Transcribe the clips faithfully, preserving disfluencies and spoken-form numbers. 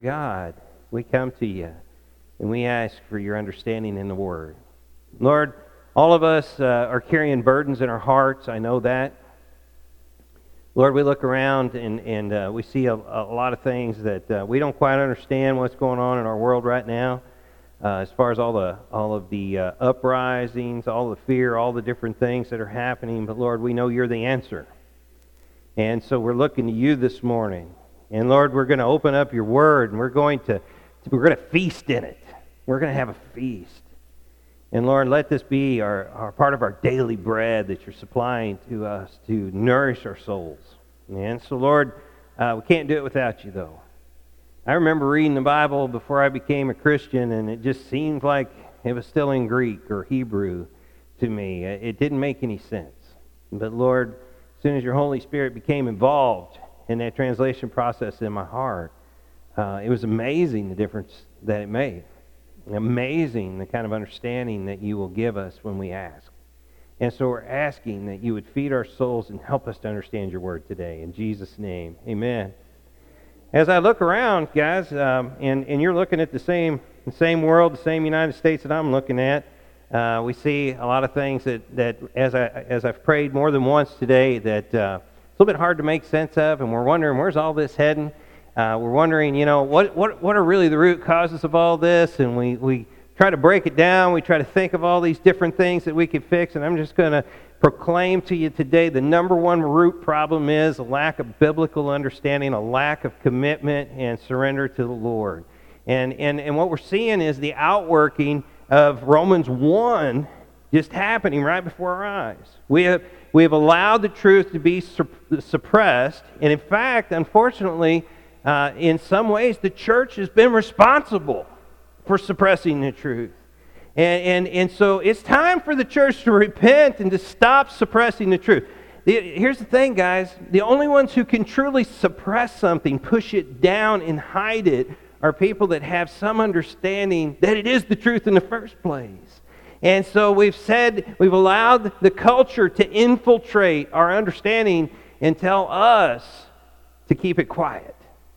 God, we come to you and we ask for your understanding in the Word. Lord, all of us uh, are carrying burdens in our hearts. I know that. Lord, we look around and, and uh, we see a, a lot of things that uh, we don't quite understand what's going on in our world right now. Uh, as far as all the all of the uh, uprisings, all the fear, all the different things that are happening. But Lord, we know you're the answer. And so we're looking to you this morning. And Lord, we're going to open up your word and we're going to we're going to feast in it. We're going to have a feast. And Lord, let this be our, our part of our daily bread that you're supplying to us to nourish our souls. And so Lord, uh, we can't do it without you though. I remember reading the Bible before I became a Christian, and it just seemed like it was still in Greek or Hebrew to me. It didn't make any sense. But Lord, as soon as your Holy Spirit became involved in that translation process in my heart, uh, it was amazing the difference that it made. Amazing the kind of understanding that you will give us when we ask. And so we're asking that you would feed our souls and help us to understand your word today. In Jesus' name, amen. As I look around, guys, um, and, and you're looking at the same the same world, the same United States that I'm looking at, uh, we see a lot of things that, that as, I, as I've prayed more than once today, that uh, it's a little bit hard to make sense of, and we're wondering, where's all this heading? Uh, we're wondering, you know, what, what, what are really the root causes of all this? And we, we try to break it down. We try to think of all these different things that we could fix, and I'm just going to proclaim to you today the number one root problem is a lack of biblical understanding, a lack of commitment and surrender to the Lord. And, and, and what we're seeing is the outworking of Romans one just happening right before our eyes. We have, we have allowed the truth to be suppressed, and in fact, unfortunately, uh, in some ways, the church has been responsible for suppressing the truth. And, and and so it's time for the church to repent and to stop suppressing the truth. The, here's the thing, guys. The only ones who can truly suppress something, push it down and hide it, are people that have some understanding that it is the truth in the first place. And so we've said, we've allowed the culture to infiltrate our understanding and tell us to keep it quiet.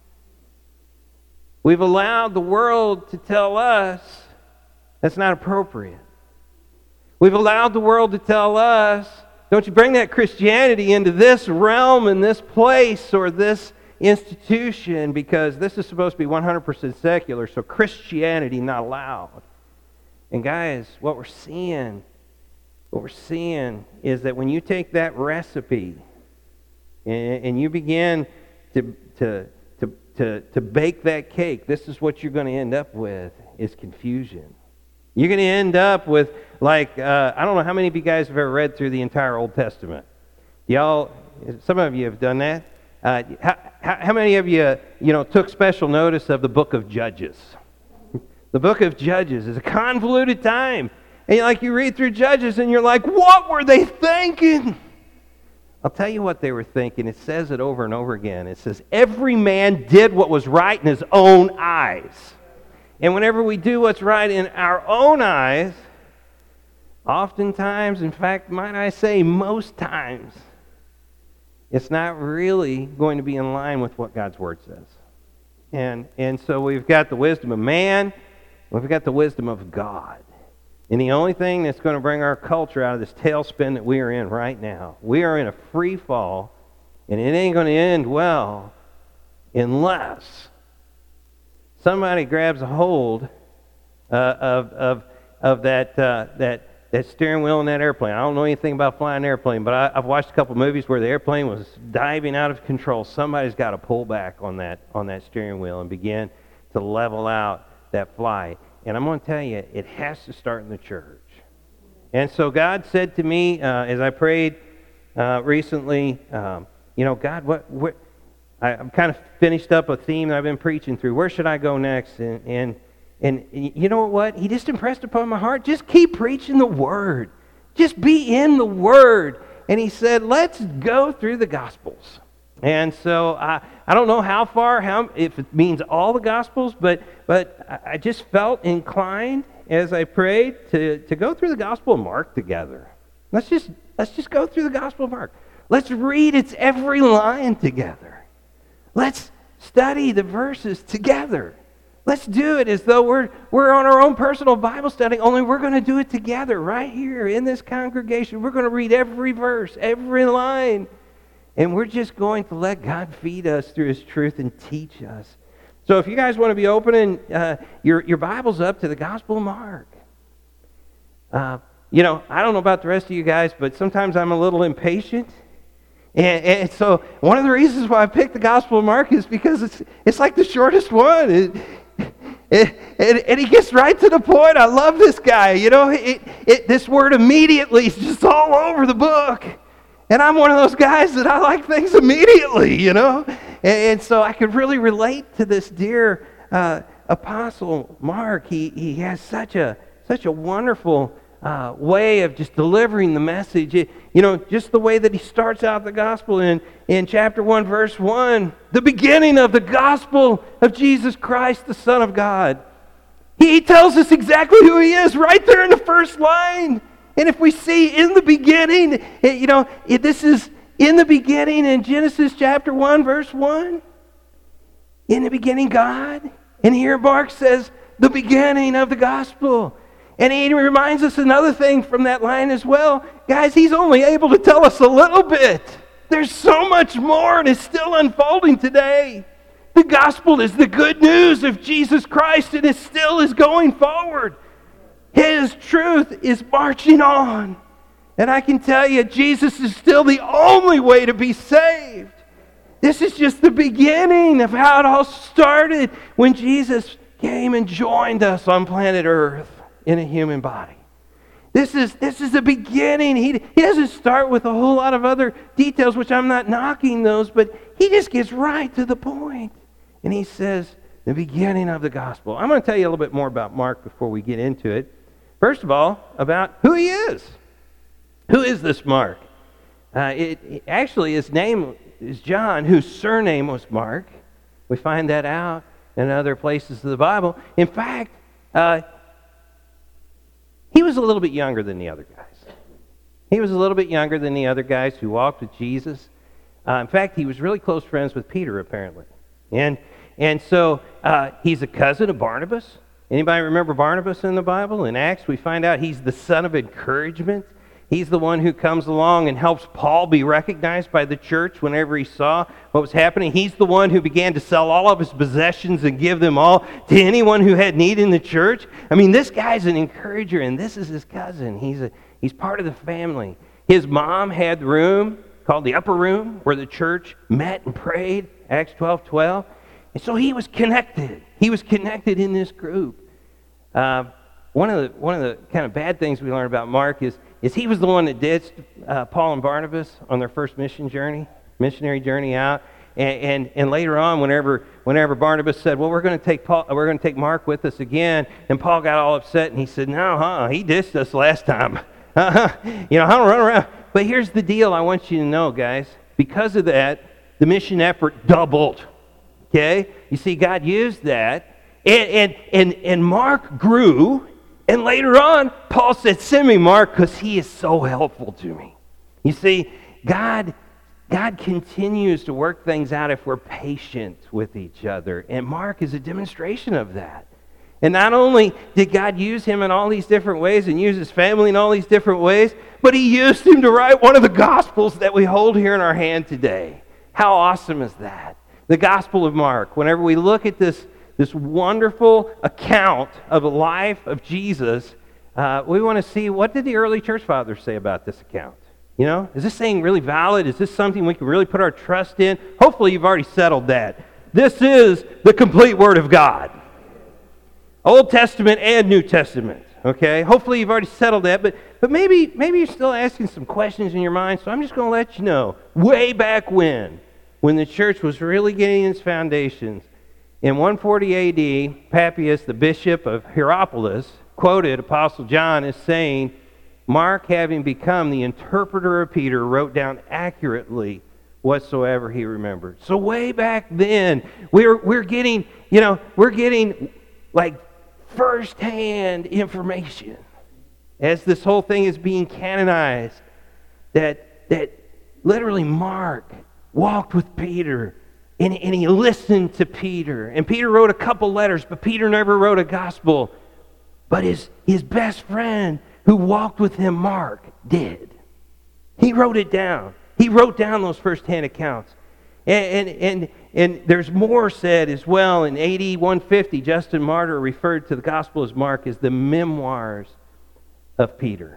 We've allowed the world to tell us that's not appropriate. We've allowed the world to tell us, don't you bring that Christianity into this realm and this place or this institution, because this is supposed to be one hundred percent secular, so Christianity not allowed. And guys, what we're seeing, what we're seeing is that when you take that recipe and, and you begin to, to, to, to, to bake that cake, this is what you're going to end up with, is confusion. You're going to end up with, like, uh, I don't know how many of you guys have ever read through the entire Old Testament. Y'all, some of you have done that. Uh, how, how many of you, you know, took special notice of the book of Judges? The book of Judges is a convoluted time. And like you read through Judges and you're like, what were they thinking? I'll tell you what they were thinking. It says it over and over again. It says, every man did what was right in his own eyes. And whenever we do what's right in our own eyes, oftentimes, in fact, might I say most times, it's not really going to be in line with what God's Word says. And, and so we've got the wisdom of man, we've got the wisdom of God. And the only thing that's going to bring our culture out of this tailspin that we are in right now, we are in a free fall, and it ain't going to end well unless somebody grabs a hold uh, of of of that uh, that that steering wheel in that airplane. I don't know anything about flying an airplane, but I, I've watched a couple movies where the airplane was diving out of control. Somebody's got to pull back on that on that steering wheel and begin to level out that flight. And I'm going to tell you, it has to start in the church. And so God said to me uh, as I prayed uh, recently, um, you know, God, what what. I'm kind of finished up a theme that I've been preaching through. Where should I go next? And, and and you know what? He just impressed upon my heart, just keep preaching the Word. Just be in the Word. And he said, let's go through the Gospels. And so I, I don't know how far, how if it means all the Gospels, but but I just felt inclined as I prayed to, to go through the Gospel of Mark together. Let's just let's just go through the Gospel of Mark. Let's read its every line together. Let's study the verses together. Let's do it as though we're, we're on our own personal Bible study, only we're going to do it together right here in this congregation. We're going to read every verse, every line, and we're just going to let God feed us through His truth and teach us. So if you guys want to be opening uh, your, your Bibles up to the Gospel of Mark. Uh, you know, I don't know about the rest of you guys, but sometimes I'm a little impatient. And, and so one of the reasons why I picked the Gospel of Mark is because it's it's like the shortest one. It, it, it, and he gets right to the point. I love this guy. You know, it, it, this word immediately is just all over the book. And I'm one of those guys that I like things immediately, you know. And, and so I could really relate to this dear uh, apostle Mark. He he has such a such a wonderful Uh, way of just delivering the message. It, you know, just the way that he starts out the gospel in, in chapter one, verse one, the beginning of the gospel of Jesus Christ, the Son of God. He tells us exactly who he is right there in the first line. And if we see in the beginning, it, you know, it, this is in the beginning in Genesis chapter one, verse one. In the beginning, God. And here Mark says, the beginning of the gospel. And he reminds us another thing from that line as well. Guys, he's only able to tell us a little bit. There's so much more, and it's still unfolding today. The gospel is the good news of Jesus Christ, and it still is going forward. His truth is marching on. And I can tell you, Jesus is still the only way to be saved. This is just the beginning of how it all started when Jesus came and joined us on planet Earth in a human body. This is this is the beginning. He, he doesn't start with a whole lot of other details, which I'm not knocking those, but he just gets right to the point. And he says, the beginning of the gospel. I'm going to tell you a little bit more about Mark before we get into it. First of all, about who he is. Who is this Mark? Uh, it, it, actually, his name is John, whose surname was Mark. We find that out in other places of the Bible. In fact, uh, he was a little bit younger than the other guys. He was a little bit younger than the other guys who walked with Jesus. Uh, in fact, he was really close friends with Peter, apparently. And and so uh, he's a cousin of Barnabas. Anybody remember Barnabas in the Bible? In Acts, we find out he's the son of encouragement. He's the one who comes along and helps Paul be recognized by the church whenever he saw what was happening. He's the one who began to sell all of his possessions and give them all to anyone who had need in the church. I mean, this guy's an encourager, and this is his cousin. He's a, he's part of the family. His mom had the room called the upper room where the church met and prayed, Acts twelve twelve. And so he was connected. He was connected in this group. Uh, one of the one of the kind of bad things we learn about Mark is is he was the one that ditched uh, Paul and Barnabas on their first mission journey, missionary journey out. And, and and later on, whenever whenever Barnabas said, "Well, we're going to take Paul, we're going to take Mark with us again," and Paul got all upset and he said, "No, huh? He ditched us last time. Uh-huh. You know, I don't run around." But here's the deal: I want you to know, guys. Because of that, the mission effort doubled. Okay, you see, God used that, and and and, and Mark grew. And later on, Paul said, "Send me Mark because he is so helpful to me." You see, God, God continues to work things out if we're patient with each other. And Mark is a demonstration of that. And not only did God use him in all these different ways and use his family in all these different ways, but he used him to write one of the Gospels that we hold here in our hand today. How awesome is that? The Gospel of Mark. Whenever we look at this This wonderful account of the life of Jesus, uh, we want to see, what did the early church fathers say about this account? You know, is this thing really valid? Is this something we can really put our trust in? Hopefully you've already settled that. This is the complete Word of God. Old Testament and New Testament, okay? Hopefully you've already settled that, but, but maybe, maybe you're still asking some questions in your mind, so I'm just going to let you know. Way back when, when the church was really getting its foundations, in one forty A D, Papias, the bishop of Hierapolis, quoted Apostle John as saying, "Mark, having become the interpreter of Peter, wrote down accurately whatsoever he remembered." So way back then, we're we're getting, you know, we're getting like firsthand information as this whole thing is being canonized. That that literally Mark walked with Peter And, and he listened to Peter. And Peter wrote a couple letters, but Peter never wrote a gospel. But his, his best friend who walked with him, Mark, did. He wrote it down. He wrote down those first-hand accounts. And, and, and, and there's more said as well. In A D one fifty, Justin Martyr referred to the Gospel as Mark as the memoirs of Peter.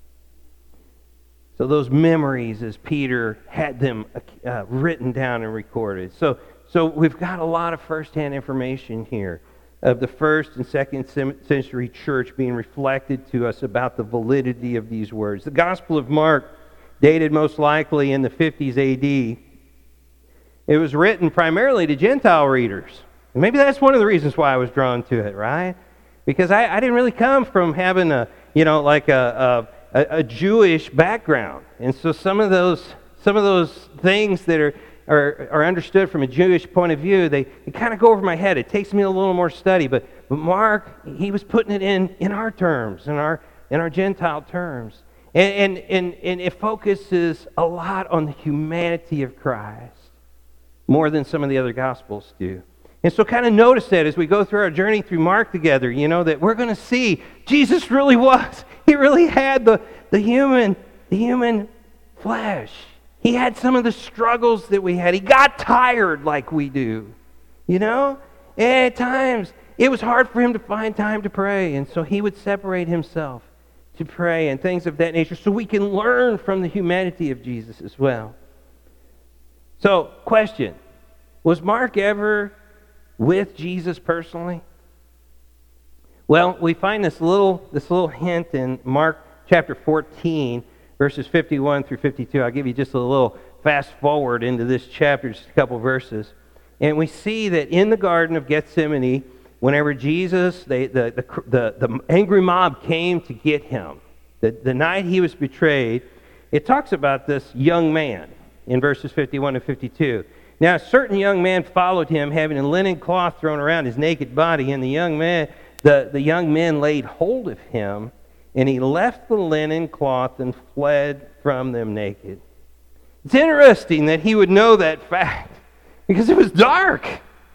So those memories as Peter had them uh, written down and recorded. So, so we've got a lot of first-hand information here of the first and second century church being reflected to us about the validity of these words. The Gospel of Mark, dated most likely in the fifties A D, it was written primarily to Gentile readers. And maybe that's one of the reasons why I was drawn to it, right? Because I, I didn't really come from having a, you know, like a, a, a Jewish background. And so some of those some of those things that are, are, are understood from a Jewish point of view, they, they kind of go over my head. It takes me a little more study. But, but Mark, he was putting it in, in our terms, in our, in our Gentile terms. And, and, and, and it focuses a lot on the humanity of Christ, more than some of the other Gospels do. And so kind of notice that as we go through our journey through Mark together, you know, that we're going to see Jesus really was. He really had the, the human, the human flesh. He had some of the struggles that we had. He got tired like we do, you know? And at times, it was hard for him to find time to pray. And so he would separate himself to pray and things of that nature so we can learn from the humanity of Jesus as well. So, question, was Mark ever with Jesus personally? Well, we find this little this little hint in Mark chapter fourteen, verses fifty-one through fifty-two. I'll give you just a little fast forward into this chapter, just a couple verses. And we see that in the Garden of Gethsemane, whenever Jesus, they, the, the, the, the angry mob came to get him, the, the night he was betrayed, it talks about this young man in verses fifty-one to fifty-two. Now, a certain young man followed him, having a linen cloth thrown around his naked body, and the young man, the, the young men laid hold of him, and he left the linen cloth and fled from them naked. It's interesting that he would know that fact, because it was dark.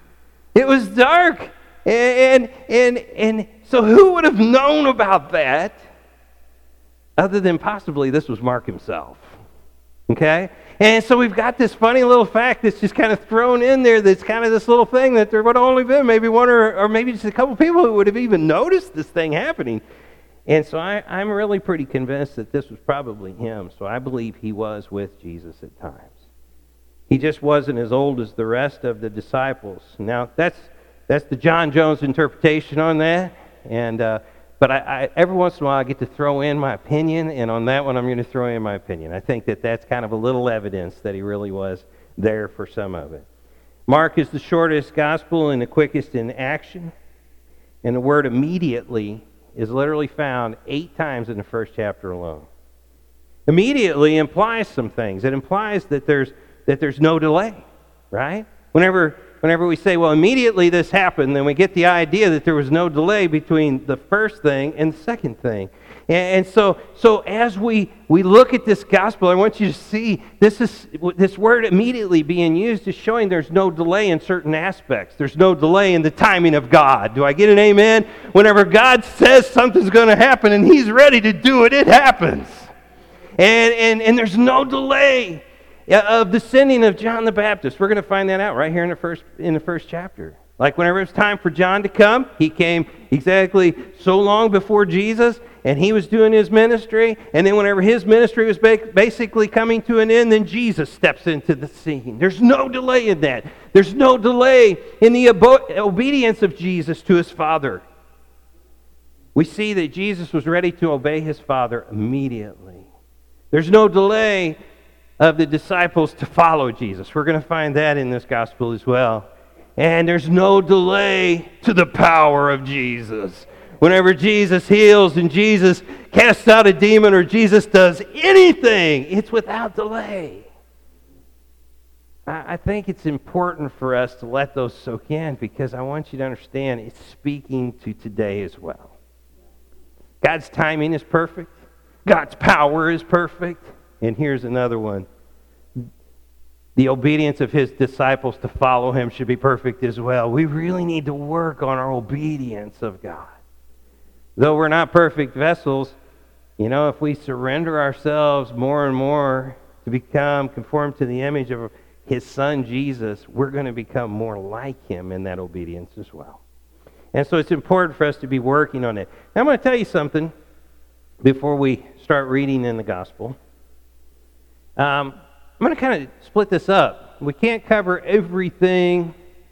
It was dark. And, and, and so who would have known about that other than possibly this was Mark himself? Okay? And so we've got this funny little fact that's just kind of thrown in there that's kind of this little thing that there would have only been maybe one or, or maybe just a couple people who would have even noticed this thing happening. And so I, I'm really pretty convinced that this was probably him. So I believe he was with Jesus at times. He just wasn't as old as the rest of the disciples. Now, that's that's the John Jones interpretation on that. And uh, But I, I, every once in a while I get to throw in my opinion, and on that one I'm going to throw in my opinion. I think that that's kind of a little evidence that he really was there for some of it. Mark is the shortest gospel and the quickest in action. And the word immediately is literally found eight times in the first chapter alone. Immediately implies some things. It implies that there's that there's no delay, right? Whenever Whenever we say, well, immediately this happened, then we get the idea that there was no delay between the first thing and the second thing. And, and so, so as we, we look at this gospel, I want you to see this is this word immediately being used is showing there's no delay in certain aspects. There's no delay in the timing of God. Do I get an amen? Whenever God says something's going to happen and He's ready to do it, it happens. And, and, and there's no delay of the sending of John the Baptist. We're going to find that out right here in the first in the first chapter. Like whenever it was time for John to come, he came exactly so long before Jesus, and he was doing his ministry. And then whenever his ministry was basically coming to an end, then Jesus steps into the scene. There's no delay in that. There's no delay in the obo- obedience of Jesus to his Father. We see that Jesus was ready to obey his Father immediately. There's no delay of the disciples to follow Jesus. We're going to find that in this gospel as well. And there's no delay to the power of Jesus. Whenever Jesus heals and Jesus casts out a demon or Jesus does anything, it's without delay. I think it's important for us to let those soak in because I want you to understand it's speaking to today as well. God's timing is perfect. God's power is perfect. And here's another one. the obedience of his disciples to follow him should be perfect as well. We really need to work on our obedience of God. Though we're not perfect vessels, you know, if we surrender ourselves more and more to become conformed to the image of his Son, Jesus, we're going to become more like him in that obedience as well. And so it's important for us to be working on it. Now, I'm going to tell you something before we start reading in the gospel. Um, I'm going to kind of split this up. We can't cover everything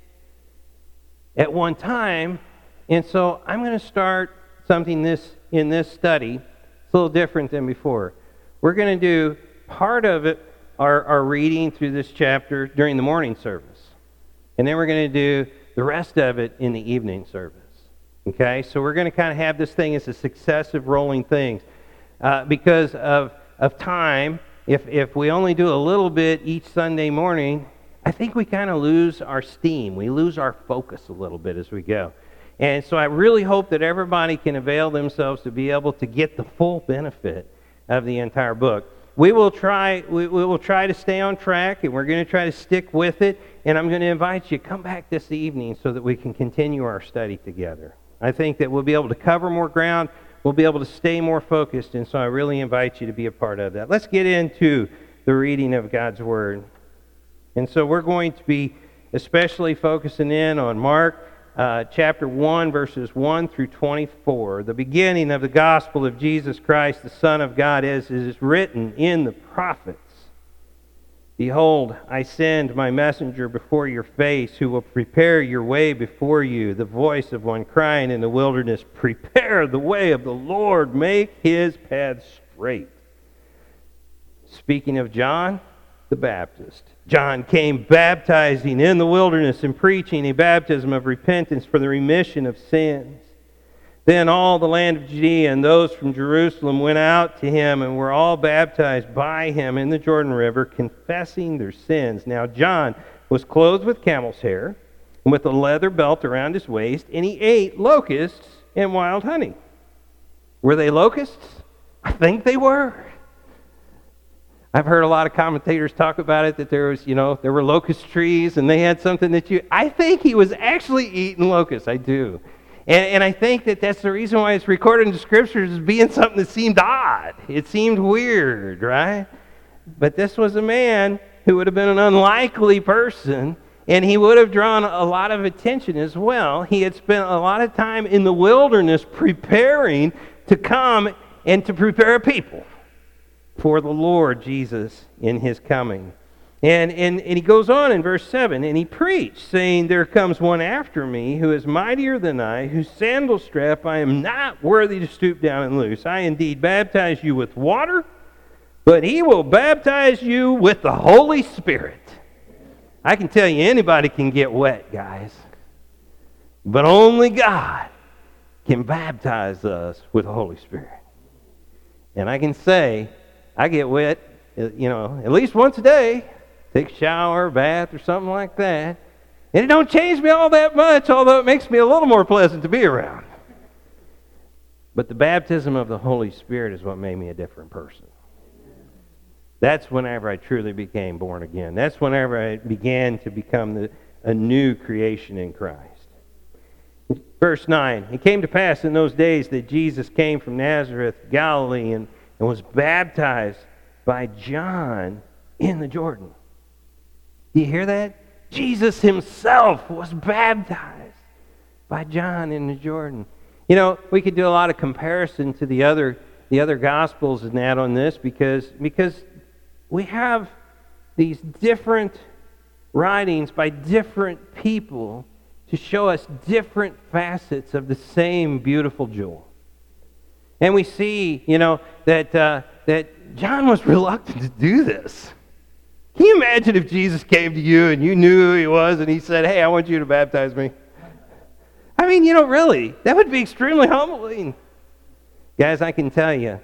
at one time, and so I'm going to start something this in this study. It's a little different than before. We're going to do part of it, our, our reading through this chapter during the morning service, and then we're going to do the rest of it in the evening service. Okay, so we're going to kind of have this thing as a successive rolling thing. Uh, because of, of time, if, if we only do a little bit each Sunday morning, I think we kind of lose our steam. We lose our focus a little bit as we go. And so I really hope that everybody can avail themselves to be able to get the full benefit of the entire book. We will try we, we will try to stay on track, and we're going to try to stick with it. And I'm going to invite you to come back this evening so that we can continue our study together. I think that we'll be able to cover more ground. We'll be able to stay more focused, and so I really invite you to be a part of that. Let's get into the reading of God's Word. And so we're going to be especially focusing in on Mark uh, chapter one, verses one through twenty-four, the beginning of the gospel of Jesus Christ, the Son of God, as is written in the prophets. Behold, I send my messenger before your face, who will prepare your way before you, the voice of one crying in the wilderness, prepare the way of the Lord, make his path straight. Speaking of John the Baptist, John came baptizing in the wilderness and preaching a baptism of repentance for the remission of sins. Then all the land of Judea and those from Jerusalem went out to him and were all baptized by him in the Jordan River, confessing their sins. Now John was clothed with camel's hair and with a leather belt around his waist, and he ate locusts and wild honey. Were they locusts? I think they were. I've heard a lot of commentators talk about it, that there was, you know, there were locust trees and they had something that you... I think he was actually eating locusts. I do. And, and I think that that's the reason why it's recorded in the Scriptures as being something that seemed odd. It seemed weird, right? But this was a man who would have been an unlikely person, and he would have drawn a lot of attention as well. He had spent a lot of time in the wilderness preparing to come and to prepare a people for the Lord Jesus in his coming. And, and, and he goes on in verse seven, and he preached, saying, there comes one after me who is mightier than I, whose sandal strap I am not worthy to stoop down and loose. I indeed baptize you with water, but he will baptize you with the Holy Spirit. I can tell you, anybody can get wet, guys. But only God can baptize us with the Holy Spirit. And I can say, I get wet, you know, at least once a day. Take a shower, bath, or something like that. And it don't change me all that much, although it makes me a little more pleasant to be around. But the baptism of the Holy Spirit is what made me a different person. That's whenever I truly became born again. That's whenever I began to become the, a new creation in Christ. Verse nine, it came to pass in those days that Jesus came from Nazareth, Galilee, and, and was baptized by John in the Jordan. Do you hear that? Jesus himself was baptized by John in the Jordan. You know, we could do a lot of comparison to the other the other Gospels and that on this because, because we have these different writings by different people to show us different facets of the same beautiful jewel. And we see, you know, that uh, that John was reluctant to do this. Can you imagine if Jesus came to you and you knew who he was and he said, hey, I want you to baptize me? I mean, you know, really, that would be extremely humbling. Guys, I can tell you,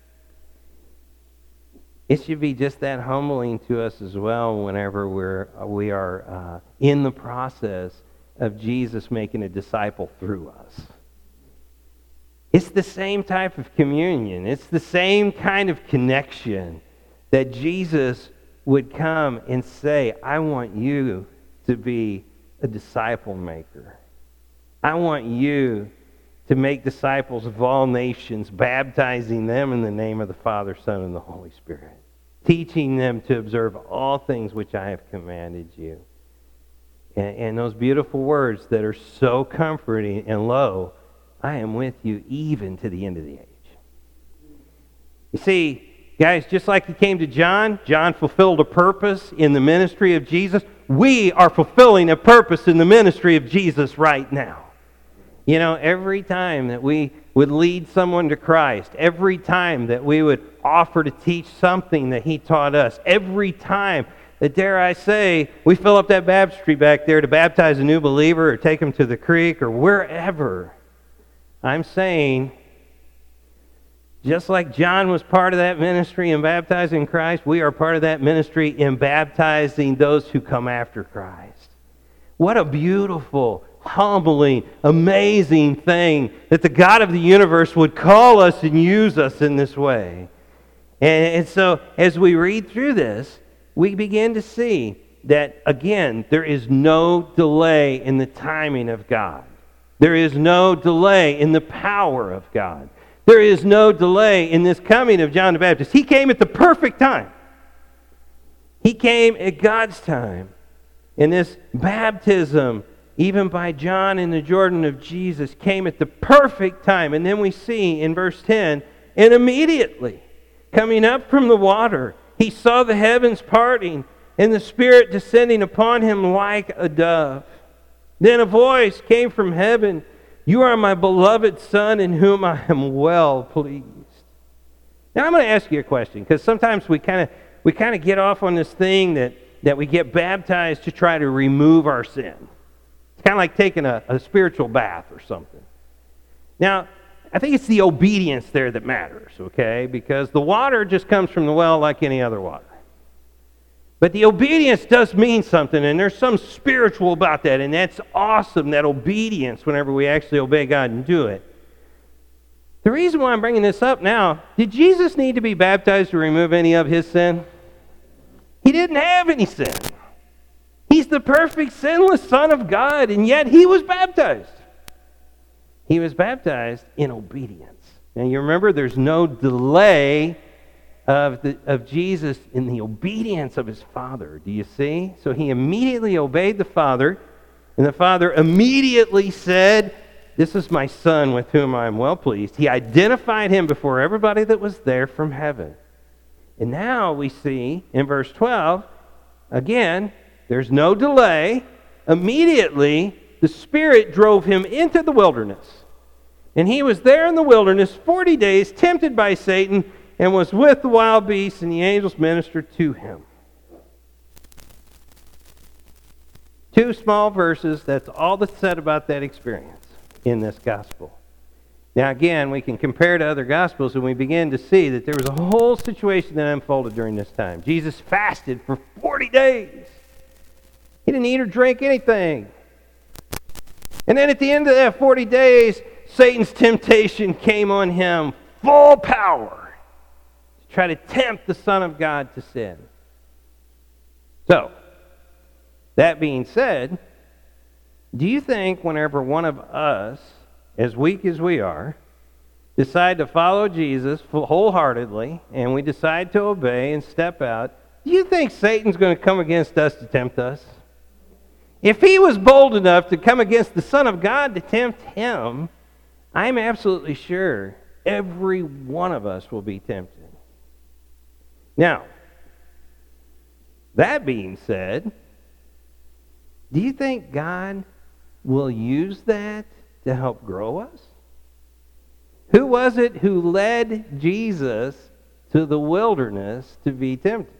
it should be just that humbling to us as well whenever we're, we are uh, in the process of Jesus making a disciple through us. It's the same type of communion. It's the same kind of connection that Jesus would come and say, I want you to be a disciple maker. I want you to make disciples of all nations, baptizing them in the name of the Father, Son, and the Holy Spirit, teaching them to observe all things which I have commanded you. And, and those beautiful words that are so comforting, and lo, I am with you even to the end of the age. You see, guys, just like he came to John, John fulfilled a purpose in the ministry of Jesus. We are fulfilling a purpose in the ministry of Jesus right now. You know, every time that we would lead someone to Christ, every time that we would offer to teach something that he taught us, every time that, dare I say, we fill up that baptistry back there to baptize a new believer or take them to the creek or wherever, I'm saying, just like John was part of that ministry in baptizing Christ, we are part of that ministry in baptizing those who come after Christ. What a beautiful, humbling, amazing thing that the God of the universe would call us and use us in this way. And, and so as we read through this, we begin to see that, again, there is no delay in the timing of God. There is no delay in the power of God. There is no delay in this coming of John the Baptist. He came at the perfect time. He came at God's time. And this baptism, even by John in the Jordan of Jesus, came at the perfect time. And then we see in verse ten, and immediately, coming up from the water, he saw the heavens parting, and the Spirit descending upon him like a dove. Then a voice came from heaven, you are my beloved Son, in whom I am well pleased. Now I'm going to ask you a question, because sometimes we kind of we kind of get off on this thing that, that we get baptized to try to remove our sin. It's kind of like taking a, a spiritual bath or something. Now, I think it's the obedience there that matters, okay? Because the water just comes from the well like any other water. But the obedience does mean something, and there's some spiritual about that, and that's awesome, that obedience, whenever we actually obey God and do it. The reason why I'm bringing this up now, did Jesus need to be baptized to remove any of his sin? He didn't have any sin. He's the perfect, sinless Son of God, and yet he was baptized. He was baptized in obedience. Now you remember, there's no delay Of, the, of Jesus in the obedience of his Father. Do you see? So he immediately obeyed the Father, and the Father immediately said, this is my Son with whom I am well pleased. He identified him before everybody that was there from heaven. And now we see in verse twelve, again, there's no delay. Immediately, the Spirit drove him into the wilderness. And he was there in the wilderness forty days, tempted by Satan, and was with the wild beasts, and the angels ministered to him. Two small verses, that's all that's said about that experience in this gospel. Now again, we can compare to other gospels, and we begin to see that there was a whole situation that unfolded during this time. Jesus fasted for forty days. He didn't eat or drink anything. And then at the end of that forty days, Satan's temptation came on him, full power, try to tempt the Son of God to sin. So, that being said, do you think whenever one of us, as weak as we are, decide to follow Jesus wholeheartedly, and we decide to obey and step out, do you think Satan's going to come against us to tempt us? If he was bold enough to come against the Son of God to tempt him, I'm absolutely sure every one of us will be tempted. Now, that being said, do you think God will use that to help grow us? Who was it who led Jesus to the wilderness to be tempted?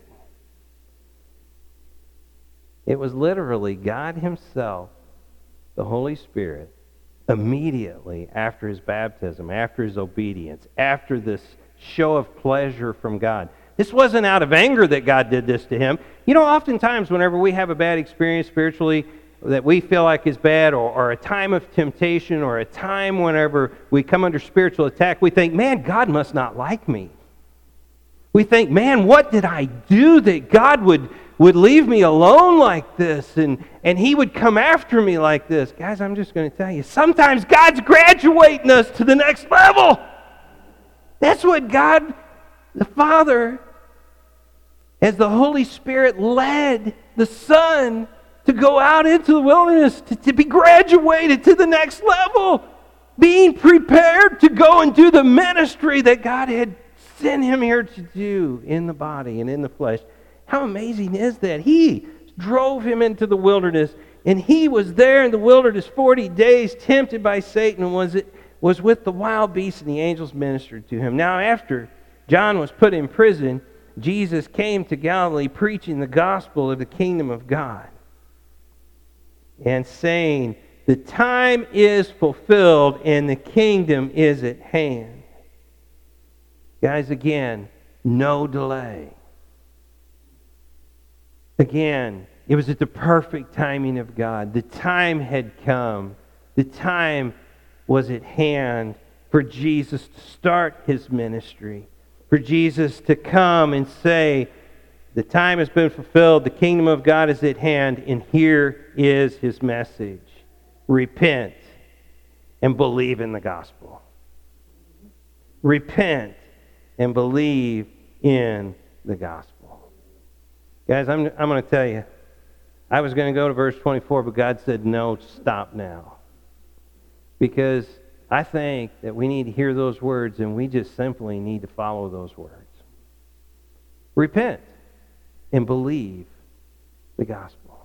It was literally God himself, the Holy Spirit, immediately after his baptism, after his obedience, after this show of pleasure from God. This wasn't out of anger that God did this to him. You know, oftentimes whenever we have a bad experience spiritually that we feel like is bad, or, or a time of temptation, or a time whenever we come under spiritual attack, we think, man, God must not like me. We think, man, what did I do that God would, would leave me alone like this and, and He would come after me like this? Guys, I'm just going to tell you, sometimes God's graduating us to the next level. That's what God, the Father, as the Holy Spirit led the Son to go out into the wilderness, to, to be graduated to the next level, being prepared to go and do the ministry that God had sent Him here to do in the body and in the flesh. How amazing is that? He drove Him into the wilderness, and He was there in the wilderness forty days, tempted by Satan, and was, was with the wild beasts, and the angels ministered to Him. Now, after John was put in prison, Jesus came to Galilee preaching the gospel of the kingdom of God and saying, the time is fulfilled and the kingdom is at hand. Guys, again, no delay. Again, it was at the perfect timing of God. The time had come. The time was at hand for Jesus to start His ministry. For Jesus to come and say, the time has been fulfilled, the kingdom of God is at hand, and here is His message. Repent and believe in the gospel. Repent and believe in the gospel. Guys, I'm, I'm going to tell you, I was going to go to verse twenty-four, but God said, no, stop now. Because I think that we need to hear those words, and we just simply need to follow those words. Repent and believe the gospel.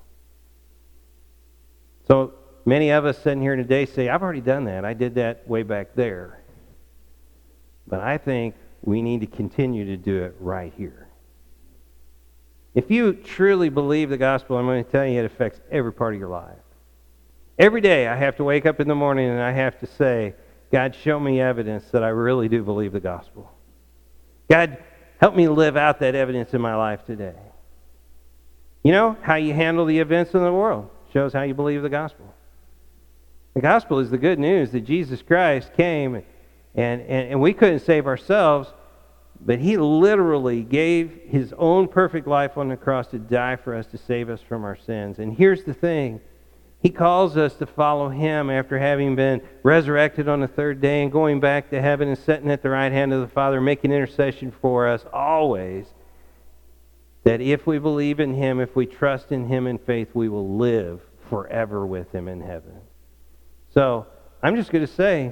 So many of us sitting here today say, I've already done that. I did that way back there. But I think we need to continue to do it right here. If you truly believe the gospel, I'm going to tell you it affects every part of your life. Every day I have to wake up in the morning and I have to say, God, show me evidence that I really do believe the gospel. God, help me live out that evidence in my life today. You know, how you handle the events in the world shows how you believe the gospel. The gospel is the good news that Jesus Christ came and, and, and we couldn't save ourselves, but He literally gave His own perfect life on the cross to die for us, to save us from our sins. And here's the thing. He calls us to follow Him after having been resurrected on the third day and going back to heaven and sitting at the right hand of the Father, making intercession for us always. That if we believe in Him, if we trust in Him in faith, we will live forever with Him in heaven. So, I'm just going to say,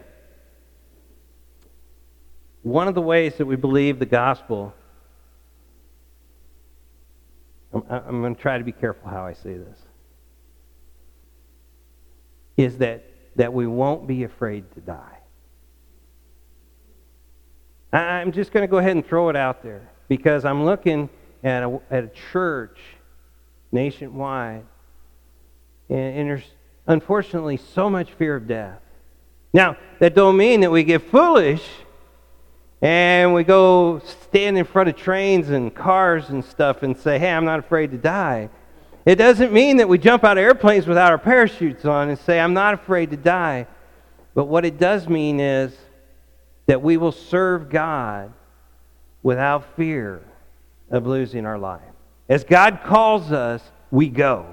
one of the ways that we believe the gospel, I'm, I'm going to try to be careful how I say this, is that, that we won't be afraid to die. I'm just going to go ahead and throw it out there because I'm looking at a, at a church nationwide, and, and there's unfortunately so much fear of death. Now, that don't mean that we get foolish and we go stand in front of trains and cars and stuff and say, hey, I'm not afraid to die. It doesn't mean that we jump out of airplanes without our parachutes on and say, I'm not afraid to die. But what it does mean is that we will serve God without fear of losing our life. As God calls us, we go.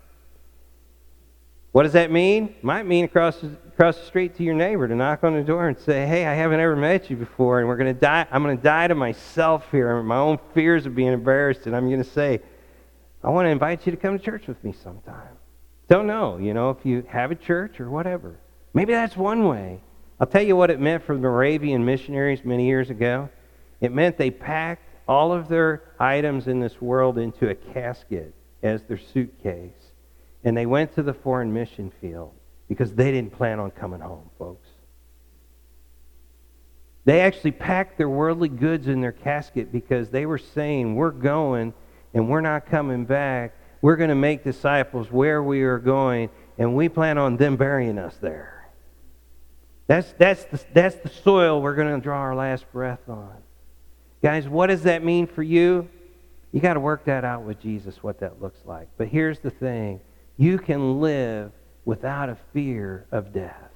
What does that mean? Might mean across the, across the street to your neighbor to knock on the door and say, hey, I haven't ever met you before, and we're going to die. I'm going to die to myself here, my own fears of being embarrassed, and I'm going to say, I want to invite you to come to church with me sometime. Don't know, you know, if you have a church or whatever. Maybe that's one way. I'll tell you what it meant for the Moravian missionaries many years ago. It meant they packed all of their items in this world into a casket as their suitcase. And they went to the foreign mission field because they didn't plan on coming home, folks. They actually packed their worldly goods in their casket because they were saying, we're going and we're not coming back. We're going to make disciples where we are going, and we plan on them burying us there. That's, that's, the, that's the soil we're going to draw our last breath on. Guys, what does that mean for you? You got to work that out with Jesus, what that looks like. But here's the thing. You can live without a fear of death.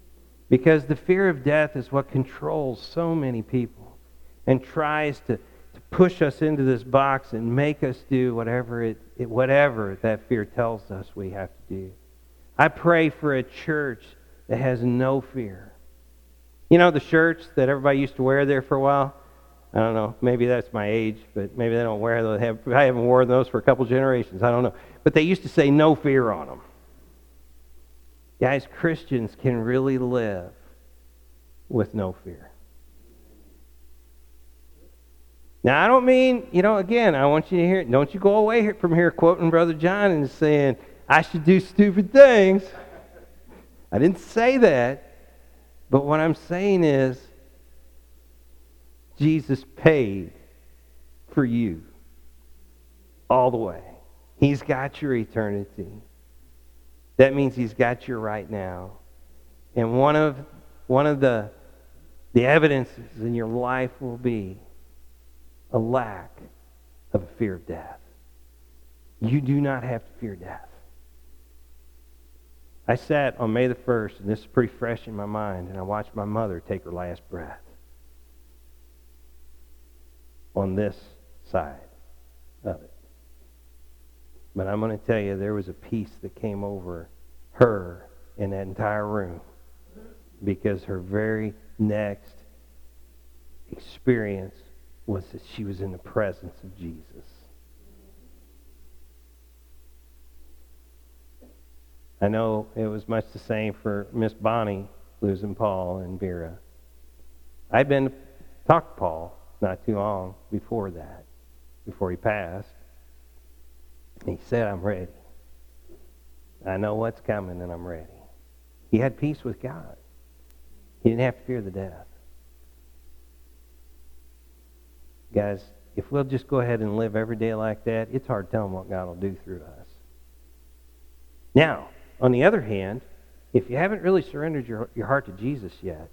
Because the fear of death is what controls so many people and tries to, to push us into this box and make us do whatever it, it whatever that fear tells us we have to do. I pray for a church that has no fear. You know the shirts that everybody used to wear there for a while? I don't know. Maybe that's my age, but maybe they don't wear those. I haven't worn those for a couple generations. I don't know. But they used to say no fear on them. Guys, Christians can really live with no fear. Now, I don't mean, you know, again, I want you to hear, don't you go away from here quoting Brother John and saying, I should do stupid things. I didn't say that. But what I'm saying is, Jesus paid for you all the way. He's got your eternity. That means He's got you right now. And one of one of the the evidences in your life will be a lack of a fear of death. You do not have to fear death. I sat on May the first, and this is pretty fresh in my mind, and I watched my mother take her last breath on this side of it. But I'm going to tell you, there was a peace that came over her in that entire room, because her very next experience was that she was in the presence of Jesus. I know it was much the same for Miss Bonnie losing Paul and Vera. I'd been to talk to Paul not too long before that, before he passed. He said, I'm ready. I know what's coming and I'm ready. He had peace with God. He didn't have to fear the death. Guys, if we'll just go ahead and live every day like that, it's hard telling what God will do through us. Now, on the other hand, if you haven't really surrendered your, your heart to Jesus yet,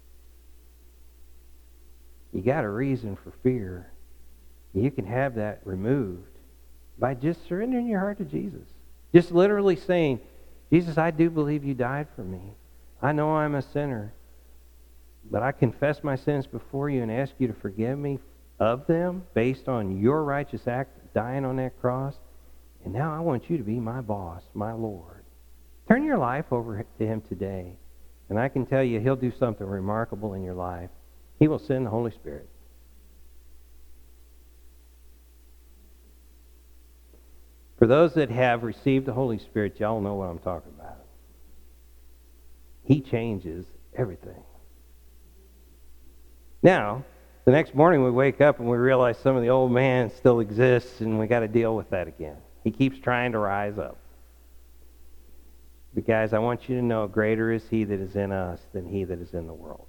you got a reason for fear. You can have that removed by just surrendering your heart to Jesus. Just literally saying, Jesus, I do believe you died for me. I know I'm a sinner, but I confess my sins before you and ask you to forgive me of them based on your righteous act dying on that cross. And now I want you to be my boss, my Lord. Turn your life over to Him today. And I can tell you, He'll do something remarkable in your life. He will send the Holy Spirit. For those that have received the Holy Spirit, y'all know what I'm talking about. He changes everything. Now, the next morning we wake up and we realize some of the old man still exists, and we got to deal with that again. He keeps trying to rise up. But guys, I want you to know, greater is He that is in us than he that is in the world.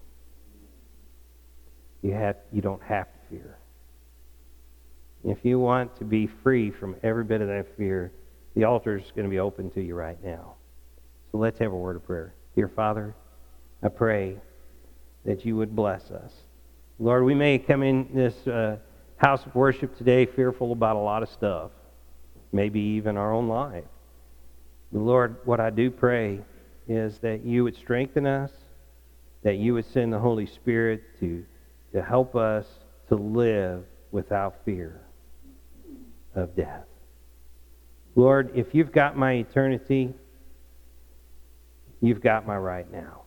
You have, you don't have to fear. If you want to be free from every bit of that fear, the altar is going to be open to you right now. So let's have a word of prayer. Dear Father, I pray that you would bless us. Lord, we may come in this uh, house of worship today fearful about a lot of stuff, maybe even our own life. But Lord, what I do pray is that you would strengthen us, that you would send the Holy Spirit to, to help us to live without fear of death. Lord, if you've got my eternity, you've got my right now.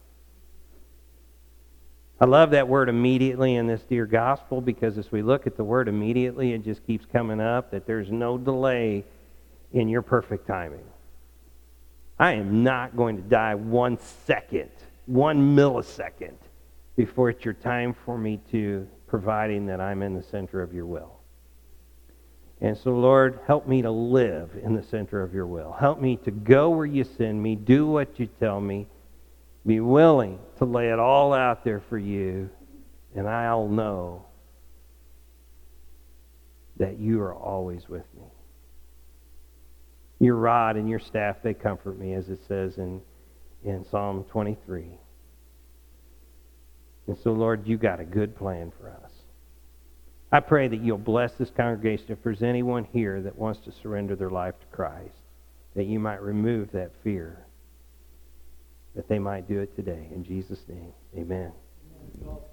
I love that word immediately in this dear gospel, because as we look at the word immediately, it just keeps coming up that there's no delay in your perfect timing. I am not going to die one second, one millisecond before it's your time for me to, providing that I'm in the center of your will. And so, Lord, help me to live in the center of your will. Help me to go where you send me, do what you tell me, be willing to lay it all out there for you, and I'll know that you are always with me. Your rod and your staff, they comfort me, as it says in, in Psalm twenty-three. And so, Lord, you got a good plan for us. I pray that you'll bless this congregation. If there's anyone here that wants to surrender their life to Christ, that you might remove that fear, that they might do it today. In Jesus' name, amen.